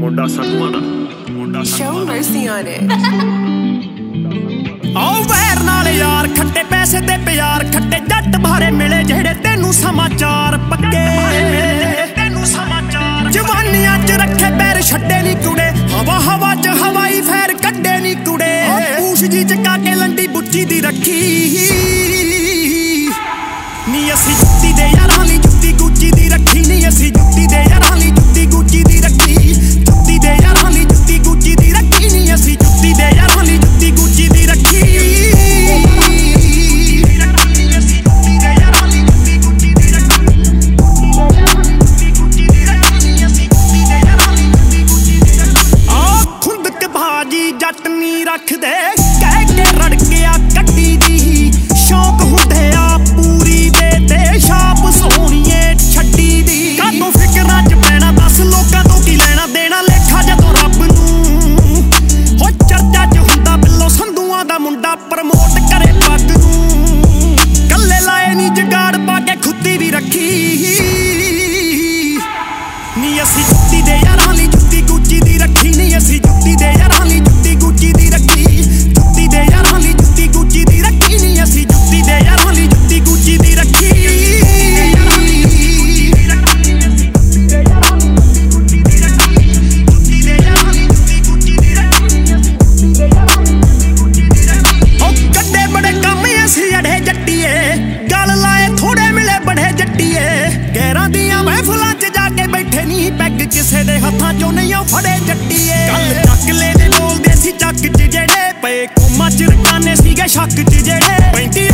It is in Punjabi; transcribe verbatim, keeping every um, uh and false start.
ਮੁੰਡਾ ਸੰਧੂਆਂ ਦਾ ਮੁੰਡਾ Show mercy on it. ਆਓ ਵੈਰ ਨਾਲ ਯਾਰ ਖੱਟੇ ਪੈਸੇ ਤੇ ਪਿਆਰ ਖੱਟੇ ਜੱਟ ਬਾਰੇ ਮਿਲੇ ਜਿਹੜੇ ਤੈਨੂੰ ਸਮਾਚਾਰ ਪੱਕੇ ਤੈਨੂੰ ਸਮਾਚਾਰ ਜਵਾਨੀਆਂ ਚ ਰੱਖੇ ਪੈਰ ਛੱਡੇ ਨੀ ਕੁੜੇ ਹਵਾ ਹਵਾ ਚ ਹਵਾਈ ਫੈਰ ਕੱਢੇ ਨੀ ਕੁੜੇ ਪੂਛ ਜੀ ਚਕਾ ਕੇ ਲੰਡੀ ਬੁੱਚੀ ਦੀ ਰੱਖੀ ਨੀ ਅਸੀਂ ਜੁੱਤੀ ਦੇ ਯਾਰਾਂ ਲਈ ਜੁੱਤੀ ਗੁੱਚੀ ਦੀ ਰੱਖੀ ਨੀ ਅਸੀਂ ਜੁੱਤੀ ਦੇ ਯਾਰਾਂ ਲਈ ਜੁੱਤੀ ਗੁੱਚੀ ਦੀ ਰੱਖੀ ਜੁੱਤੀ ਦੇ ਯਾਰਾਂ ਲਈ ਜੁੱਤੀ ਗੁੱਚੀ ਦੀ ਰੱਖੀ ਨੀ ਅਸੀਂ ਜੁੱਤੀ ਦੇ ਯਾਰਾਂ ਲਈ ਜੁੱਤੀ ਗੁੱਚੀ ਦੀ ਰੱਖੀ ਜੱਟ ਨੀ ਰੱਖਦੇ ਕਹਿ ਕੇ ਰੜਕਿਆ ਕੱਢੀ ਦੀ ਸ਼ੌਕ ਹੁੰਦੇ ਆ ਪੂਰੀ ਦੇ ਤੇ ਛਾਪ ਸੋਹਣੀਏ ਛੱਡੀ ਦੀ ਕਾਹਤੋਂ ਫਿਕਰਾਂ ਚ ਪੈਣਾ ਦੱਸ ਲੋਕਾਂ ਤੋਂ ਕੀ ਲੈਣਾ ਦੇਣਾ ਲੇਖਾ ਜਦੋਂ ਰੱਬ ਨੂੰ ਹੋ ਚਰਚਾ ਚ ਹੁੰਦਾ ਬਿੱਲੋ ਸੰਧੂਆਂ ਦਾ ਮੁੰਡਾ ਪ੍ਰਮੋਟ ਕਰੇ ਪੱਗ ਨੂੰ ਕੱਲੇ ਲਾਏ ਨੀ ਜਗਾੜ ਪਾ ਕੇ ਖੁੱਦੀ ਵੀ ਰੱਖੀ ਨੀ ਅਸੀਂ ਜੁੱਤੀ ਦੇ ਯਾਰਾਂ ਲਈ ਜੁੱਤੀ ਗੁੱਚੀ ਦੀ ਰੱਖੀ ਨੀ ਅਸੀਂ ਜੁੱਤੀ ਦੇ ਯਾਰਾਂ ਲਈ ਜੁੱਤੀ ਗੁੱਚੀ ਦੀ ਰੱਖੀ ਜੁੱਤੀ ਦੇ ਯਾਰਾਂ ਲਈ ਜੁੱਤੀ ਗੁੱਚੀ ਦੀ ਰੱਖੀ ਨੀ ਅਸੀਂ ਜੁੱਤੀ ਦੇ ਯਾਰਾਂ ਲਈ ਜੁੱਤੀ ਗੁੱਚੀ ਦੀ ਰੱਖੀ ਉਹ ਕੱਢੇ ਬੜੇ ਕੰਮ ਅਸੀਂ ਅੜੇ ਜੱਟੀਏ ਗੱਲ ਲਾਏ ਥੋੜੇ ਮਿਲੇ ਬੜੇ ਜੱਟੀਏ ਗੈਰਾਂ ਦੀਆਂ ਮਹਿਫਲਾਂ ਚ ਜਾ ਕੇ ਬੈਠੇ ਨੀ ਪੈਗ ਕਿਸੇ ਦੇ ਹੱਥਾਂ ਚੋਂ ਨਹੀਂ ਫੜੇ ਜੱਟੀਏ ਕੱਲ ਚੱਕਲੇ ਦੇ ਬੋਲਦੇ ਸੀ ਚੱਕ ਚ ਜਿਹੜੇ ਪਏ ਕੋਮਾ ਚ ਰਕਾਨੇ ਸੀਗੇ ਸ਼ੱਕ ਚ ਜਿਹੜੇ ਪੈਂਤੀ